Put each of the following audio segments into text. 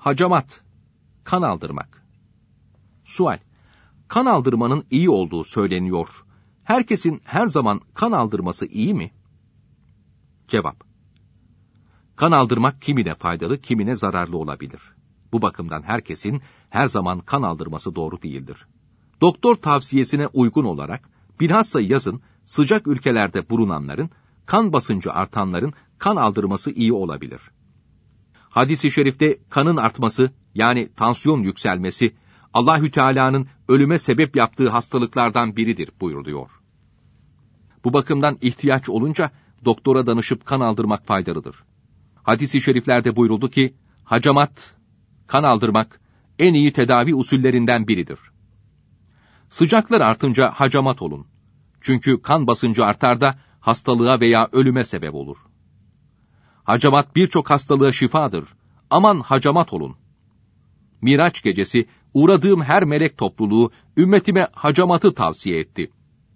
Hacamat, kan aldırmak. Sual: kan aldırmanın iyi olduğu söyleniyor. Herkesin her zaman kan aldırması iyi mi? Cevap: kan aldırmak kimine faydalı, kimine zararlı olabilir. Bu bakımdan herkesin her zaman kan aldırması doğru değildir. Doktor tavsiyesine uygun olarak, bilhassa yazın sıcak ülkelerde bulunanların, kan basıncı artanların kan aldırması iyi olabilir. Hadis-i şerifte kanın artması, yani tansiyon yükselmesi, Allahü Teala'nın ölüme sebep yaptığı hastalıklardan biridir buyuruluyor. Bu bakımdan ihtiyaç olunca doktora danışıp kan aldırmak faydalıdır. Hadis-i şeriflerde buyuruldu ki, hacamat, kan aldırmak, en iyi tedavi usullerinden biridir. Sıcaklar artınca hacamat olun. Çünkü kan basıncı artar da hastalığa veya ölüme sebep olur. Hacamat birçok hastalığa şifadır. Aman hacamat olun. Miraç gecesi uğradığım her melek topluluğu ümmetime hacamatı tavsiye etti.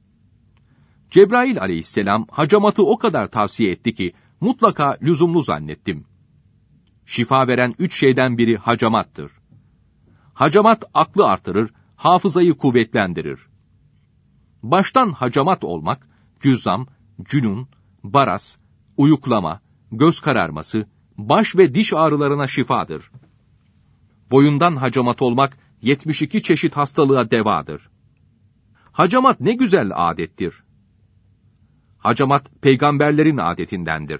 Cebrail aleyhisselam hacamatı o kadar tavsiye etti ki mutlaka lüzumlu zannettim. Şifa veren 3 şeyden biri hacamattır. Hacamat aklı artırır, hafızayı kuvvetlendirir. Baştan hacamat olmak, cüzzam, cünun, baras, uyuklama, göz kararması, baş ve diş ağrılarına şifadır. Boyundan hacamat olmak, 72 çeşit hastalığa devadır. Hacamat ne güzel adettir. Hacamat, peygamberlerin adetindendir.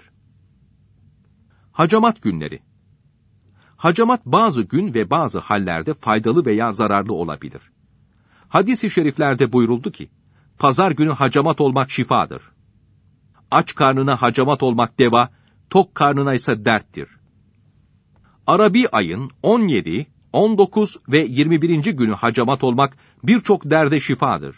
Hacamat günleri. Hacamat bazı gün ve bazı hallerde faydalı veya zararlı olabilir. Hadis-i şeriflerde buyuruldu ki, pazar günü hacamat olmak şifadır. Aç karnına hacamat olmak deva, tok karnına ise derttir. Arabi ayın 17, 19 ve 21. günü hacamat olmak birçok derde şifadır.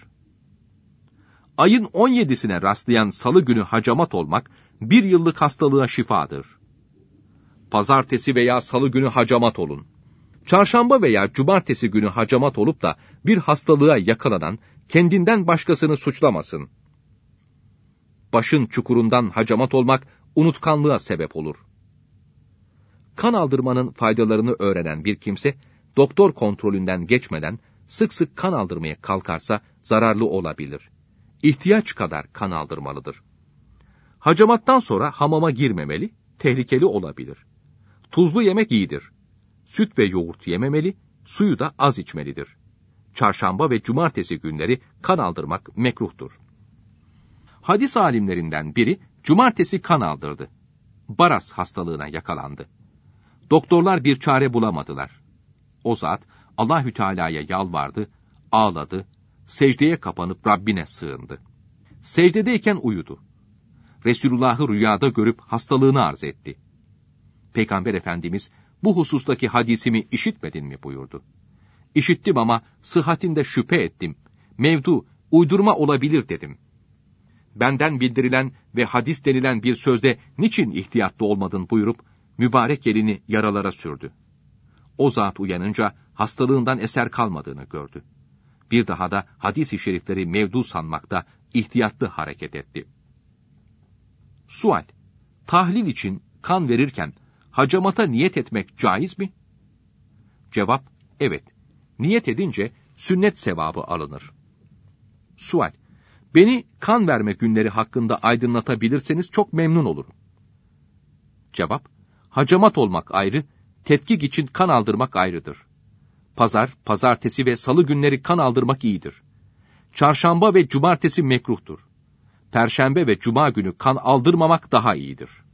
Ayın 17'sine rastlayan salı günü hacamat olmak, bir yıllık hastalığa şifadır. Pazartesi veya salı günü hacamat olun. Çarşamba veya cumartesi günü hacamat olup da bir hastalığa yakalanan, kendinden başkasını suçlamasın. Başın çukurundan hacamat olmak, unutkanlığa sebep olur. Kan aldırmanın faydalarını öğrenen bir kimse, doktor kontrolünden geçmeden sık sık kan aldırmaya kalkarsa zararlı olabilir. İhtiyaç kadar kan aldırmalıdır. Hacamattan sonra hamama girmemeli, tehlikeli olabilir. Tuzlu yemek iyidir. Süt ve yoğurt yememeli, suyu da az içmelidir. Çarşamba ve cumartesi günleri kan aldırmak mekruhtur. Hadis alimlerinden biri cumartesi kan aldırdı. Baras hastalığına yakalandı. Doktorlar bir çare bulamadılar. O zat Allahü Teala'ya yalvardı, ağladı, secdeye kapanıp Rabbine sığındı. Secdedeyken uyudu. Resulullah'ı rüyada görüp hastalığını arz etti. Peygamber Efendimiz, bu husustaki hadisimi işitmedin mi buyurdu. İşittim ama sıhhatinde şüphe ettim. Mevdu, uydurma olabilir dedim. Benden bildirilen ve hadis denilen bir sözde niçin ihtiyatlı olmadın buyurup, mübarek elini yaralara sürdü. O zat uyanınca hastalığından eser kalmadığını gördü. Bir daha da hadis-i şerifleri mevdu sanmakta ihtiyatlı hareket etti. Sual: tahlil için kan verirken hacamata niyet etmek caiz mi? Cevap: evet. Niyet edince sünnet sevabı alınır. Sual: beni kan verme günleri hakkında aydınlatabilirseniz çok memnun olurum. Cevap: hacamat olmak ayrı, tetkik için kan aldırmak ayrıdır. Pazar, pazartesi ve salı günleri kan aldırmak iyidir. Çarşamba ve cumartesi mekruhtur. Perşembe ve cuma günü kan aldırmamak daha iyidir.